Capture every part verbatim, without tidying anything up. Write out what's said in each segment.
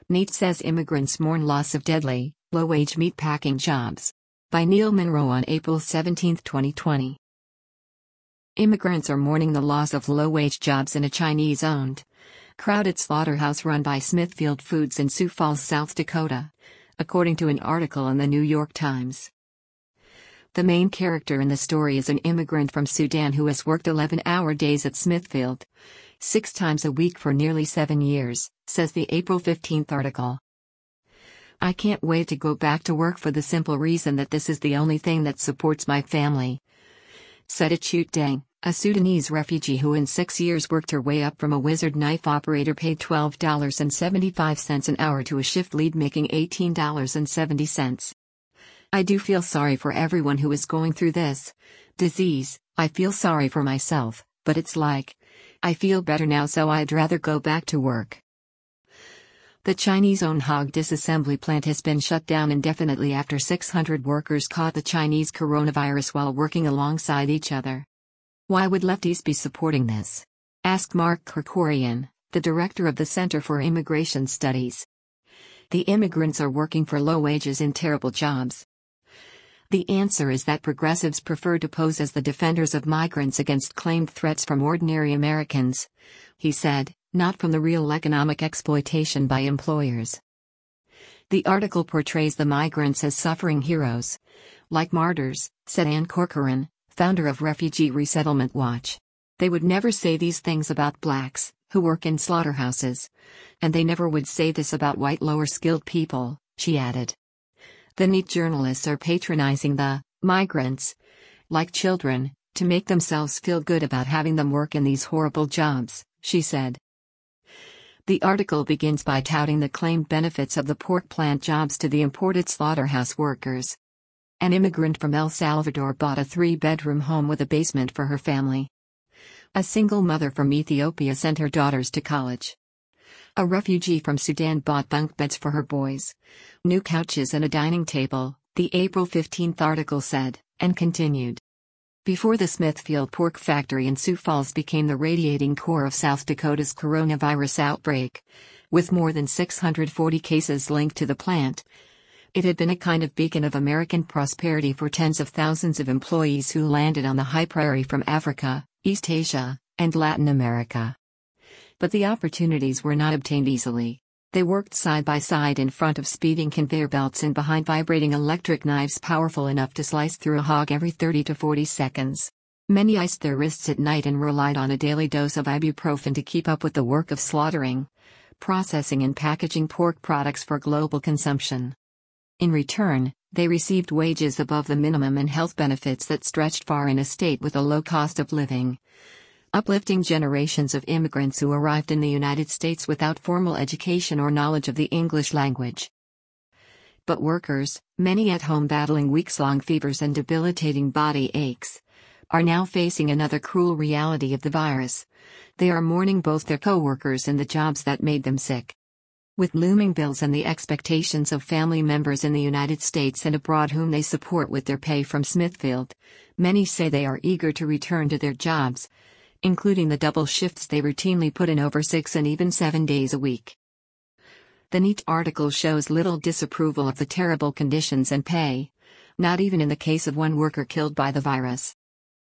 NEAT says immigrants mourn loss of deadly, low-wage meatpacking jobs. By Neil Monroe on April seventeenth, twenty twenty. Immigrants are mourning the loss of low-wage jobs in a Chinese-owned, crowded slaughterhouse run by Smithfield Foods in Sioux Falls, South Dakota, according to an article in the New York Times. The main character in the story is an immigrant from Sudan who has worked eleven-hour days at Smithfield, six times a week for nearly seven years, says the April fifteenth article. "I can't wait to go back to work for the simple reason that this is the only thing that supports my family," said Achut Deng, a Sudanese refugee who in six years worked her way up from a wizard knife operator paid twelve dollars and seventy-five cents an hour to a shift lead making eighteen dollars and seventy cents. "I do feel sorry for everyone who is going through this disease. I feel sorry for myself, but it's like, I feel better now, so I'd rather go back to work." The Chinese-owned hog disassembly plant has been shut down indefinitely after six hundred workers caught the Chinese coronavirus while working alongside each other. Why would lefties be supporting this? Asked Mark Krikorian, the director of the Center for Immigration Studies. The immigrants are working for low wages in terrible jobs. The answer is that progressives prefer to pose as the defenders of migrants against claimed threats from ordinary Americans, he said, not from the real economic exploitation by employers. The article portrays the migrants as suffering heroes, like martyrs, said Ann Corcoran, founder of Refugee Resettlement Watch. "They would never say these things about blacks, who work in slaughterhouses. And they never would say this about white lower-skilled people," she added. The NEAT journalists are patronizing the migrants, like children, to make themselves feel good about having them work in these horrible jobs, she said. The article begins by touting the claimed benefits of the pork plant jobs to the imported slaughterhouse workers. An immigrant from El Salvador bought a three-bedroom home with a basement for her family. A single mother from Ethiopia sent her daughters to college. A refugee from Sudan bought bunk beds for her boys, new couches and a dining table, the April fifteenth article said, and continued. Before the Smithfield Pork Factory in Sioux Falls became the radiating core of South Dakota's coronavirus outbreak, with more than six hundred forty cases linked to the plant, it had been a kind of beacon of American prosperity for tens of thousands of employees who landed on the high prairie from Africa, East Asia, and Latin America. But the opportunities were not obtained easily. They worked side by side in front of speeding conveyor belts and behind vibrating electric knives powerful enough to slice through a hog every thirty to forty seconds. Many iced their wrists at night and relied on a daily dose of ibuprofen to keep up with the work of slaughtering, processing and packaging pork products for global consumption. In return, they received wages above the minimum and health benefits that stretched far in a state with a low cost of living, uplifting generations of immigrants who arrived in the United States without formal education or knowledge of the English language. But workers, many at home battling weeks-long fevers and debilitating body aches, are now facing another cruel reality of the virus. They are mourning both their co-workers and the jobs that made them sick. With looming bills and the expectations of family members in the United States and abroad whom they support with their pay from Smithfield, many say they are eager to return to their jobs, including the double shifts they routinely put in over six and even seven days a week. The NEAT article shows little disapproval of the terrible conditions and pay, not even in the case of one worker killed by the virus.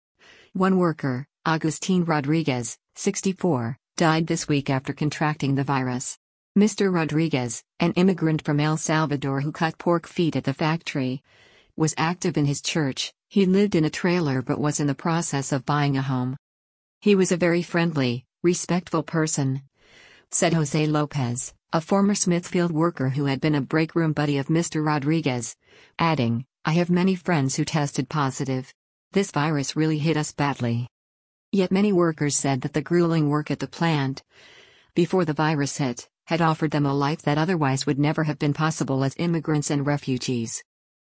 One worker, Agustin Rodriguez, sixty-four, died this week after contracting the virus. Mister Rodriguez, an immigrant from El Salvador who cut pork feet at the factory, was active in his church. He lived in a trailer but was in the process of buying a home. He was a very friendly, respectful person, said Jose Lopez, a former Smithfield worker who had been a breakroom buddy of Mister Rodriguez, adding, "I have many friends who tested positive. This virus really hit us badly." Yet many workers said that the grueling work at the plant, before the virus hit, had offered them a life that otherwise would never have been possible as immigrants and refugees.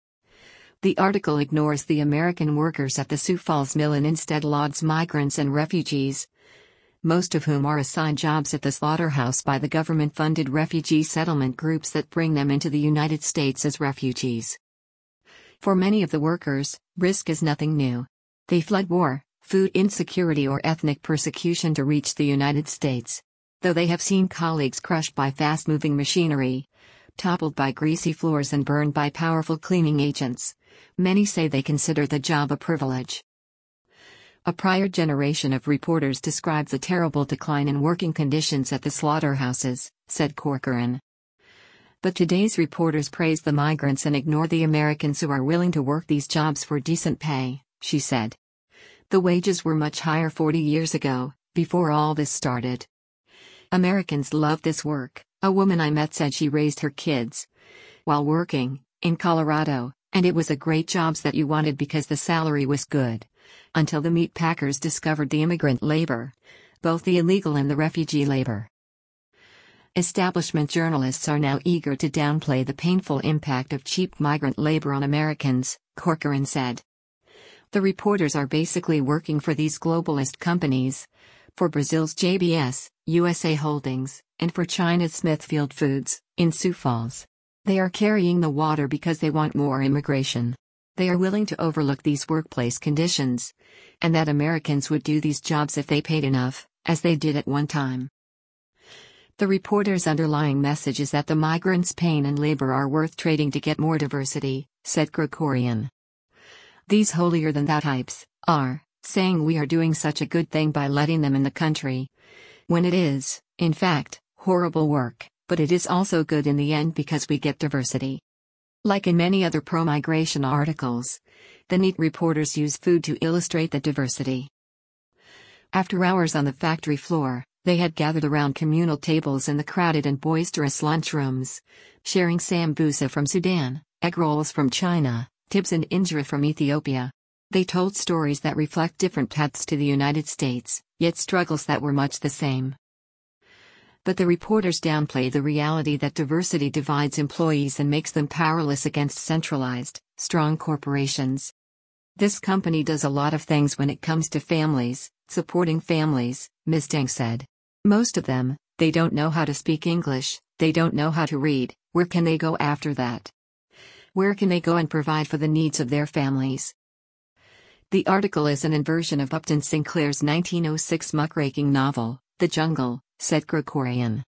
The article ignores the American workers at the Sioux Falls mill and instead lauds migrants and refugees, most of whom are assigned jobs at the slaughterhouse by the government-funded refugee settlement groups that bring them into the United States as refugees. For many of the workers, risk is nothing new. They fled war, food insecurity or ethnic persecution to reach the United States. Though they have seen colleagues crushed by fast-moving machinery, toppled by greasy floors and burned by powerful cleaning agents. Many say they consider the job a privilege. A prior generation of reporters described the terrible decline in working conditions at the slaughterhouses, said Corcoran. But today's reporters praise the migrants and ignore the Americans who are willing to work these jobs for decent pay, she said. The wages were much higher forty years ago, before all this started. Americans love this work, a woman I met said. She raised her kids while working in Colorado, and it was a great job that you wanted because the salary was good. Until the meat packers discovered the immigrant labor, both the illegal and the refugee labor. Establishment journalists are now eager to downplay the painful impact of cheap migrant labor on Americans, Corcoran said. The reporters are basically working for these globalist companies, for Brazil's J B S, U S A Holdings, and for China's Smithfield Foods, in Sioux Falls. They are carrying the water because they want more immigration. They are willing to overlook these workplace conditions, and that Americans would do these jobs if they paid enough, as they did at one time. The reporter's underlying message is that the migrants' pain and labor are worth trading to get more diversity, said Krikorian. These holier-than-thou types are saying we are doing such a good thing by letting them in the country, when it is, in fact, horrible work, but it is also good in the end because we get diversity. Like in many other pro-migration articles, the neat reporters use food to illustrate the diversity. After hours on the factory floor, they had gathered around communal tables in the crowded and boisterous lunchrooms, sharing sambusa from Sudan, egg rolls from China, tips and injera from Ethiopia. They told stories that reflect different paths to the United States, yet struggles that were much the same. But the reporters downplay the reality that diversity divides employees and makes them powerless against centralized, strong corporations. This company does a lot of things when it comes to families, supporting families, Miz Deng said. Most of them, they don't know how to speak English, they don't know how to read. Where can they go after that? Where can they go and provide for the needs of their families? The article is an inversion of Upton Sinclair's nineteen oh six muckraking novel, The Jungle, said Krikorian.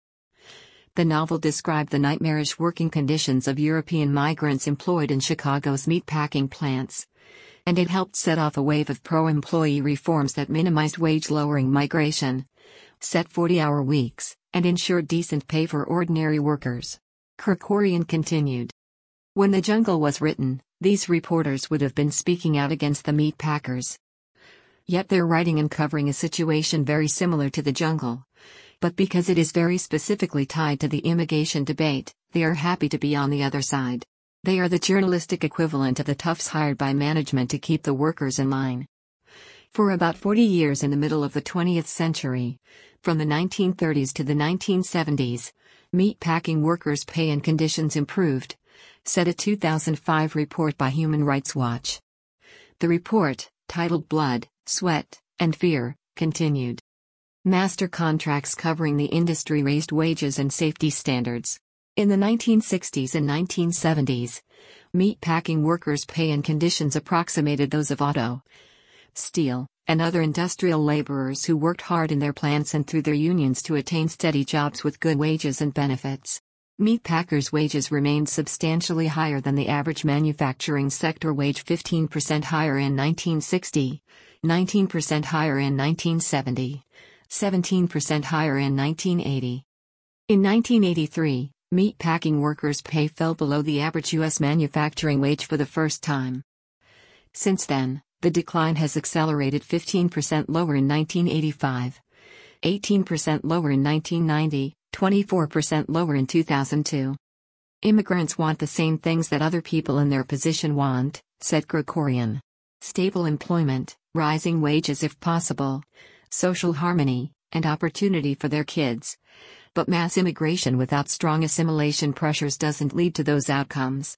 The novel described the nightmarish working conditions of European migrants employed in Chicago's meatpacking plants, and it helped set off a wave of pro-employee reforms that minimized wage-lowering migration, set forty-hour weeks, and ensured decent pay for ordinary workers. Krikorian continued. When The Jungle was written, these reporters would have been speaking out against the meat packers. Yet they're writing and covering a situation very similar to The Jungle. But because it is very specifically tied to the immigration debate, they are happy to be on the other side. They are the journalistic equivalent of the toughs hired by management to keep the workers in line. For about forty years in the middle of the twentieth century, from the nineteen thirties to the nineteen seventies, meatpacking workers' pay and conditions improved, said a two thousand five report by Human Rights Watch. The report, titled Blood, Sweat, and Fear, continued. Master contracts covering the industry raised wages and safety standards. In the nineteen sixties and nineteen seventies, meatpacking workers' pay and conditions approximated those of auto, steel, and other industrial laborers who worked hard in their plants and through their unions to attain steady jobs with good wages and benefits. Meatpackers' wages remained substantially higher than the average manufacturing sector wage, fifteen percent higher in nineteen sixty, nineteen percent higher in nineteen seventy. seventeen percent higher in nineteen eighty. In nineteen eighty-three, meatpacking workers' pay fell below the average U S manufacturing wage for the first time. Since then, the decline has accelerated, fifteen percent lower in nineteen eighty-five, eighteen percent lower in nineteen ninety, twenty-four percent lower in two thousand two. Immigrants want the same things that other people in their position want, said Krikorian. Stable employment, rising wages if possible, social harmony, and opportunity for their kids. But mass immigration without strong assimilation pressures doesn't lead to those outcomes.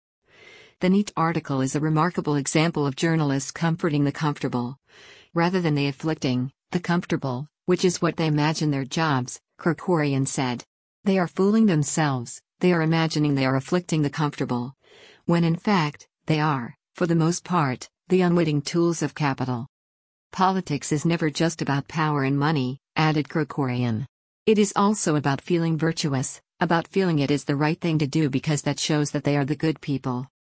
The neat article is a remarkable example of journalists comforting the comfortable, rather than the afflicting the comfortable, which is what they imagine their jobs, Krikorian said. They are fooling themselves, they are imagining they are afflicting the comfortable, when in fact, they are, for the most part, the unwitting tools of capital. Politics is never just about power and money, added Krikorian. It is also about feeling virtuous, about feeling it is the right thing to do because that shows that they are the good people.